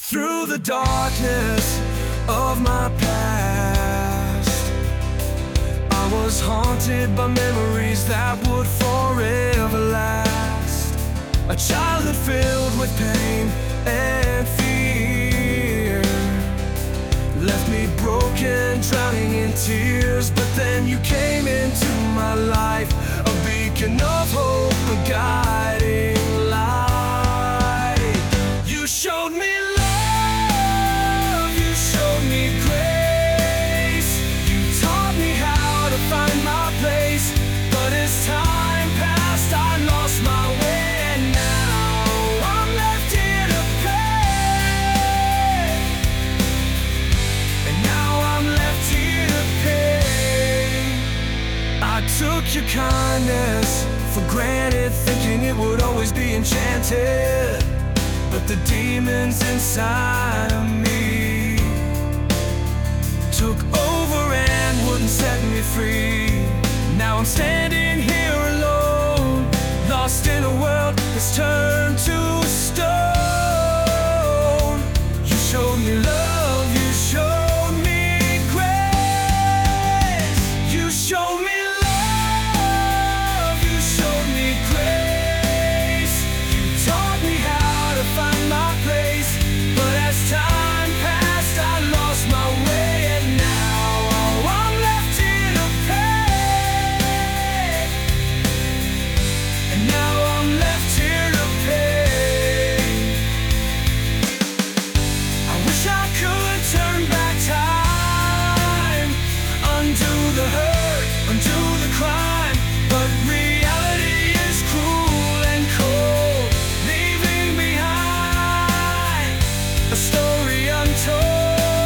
Through the darkness of my past, I was haunted by memories that would forever last. A childhood filled with pain and fear left me broken, drowning in tears. But then you came into my life, a beacon of hope, a guiding light. You showed me love, you showed me grace. You taught me how to find my place. But as time passed, I lost my way, and now I'm left here to pay. And now I'm left here to pay. I took your kindness for granted, thinking it would always be enchanted. But the demons inside of me took over and wouldn't set me free. Now I'm standing here alone, lost in a world that's turned to stone. You showed me love, you showed me grace. You showed me love, you showed me grace. You taught me how to find my place. But as time passed, I lost my way, and now I'm left here to pay. And now I'm left here to pay. I wish I could turn back time, undo the hurt, undo the crime. But reality is cruel and cold, leaving behind a story untold.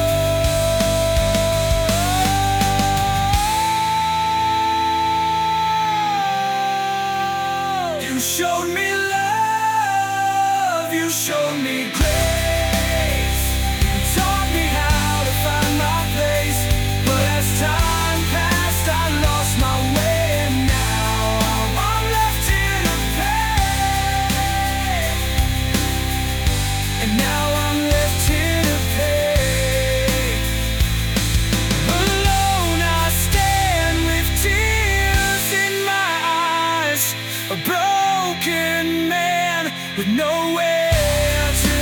You showed me love, you showed me grace. You taught me how to find my place. But as time passed, I lost my way, and now I'm left here to pay. And now I'm left here to pay. Alone I stand with tears in my eyes, a broken man with nowhere to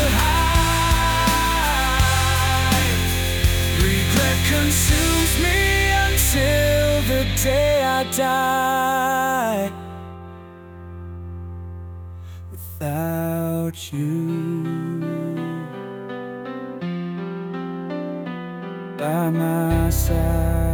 hide. Regret consumes me until the day I die. Without you by my side.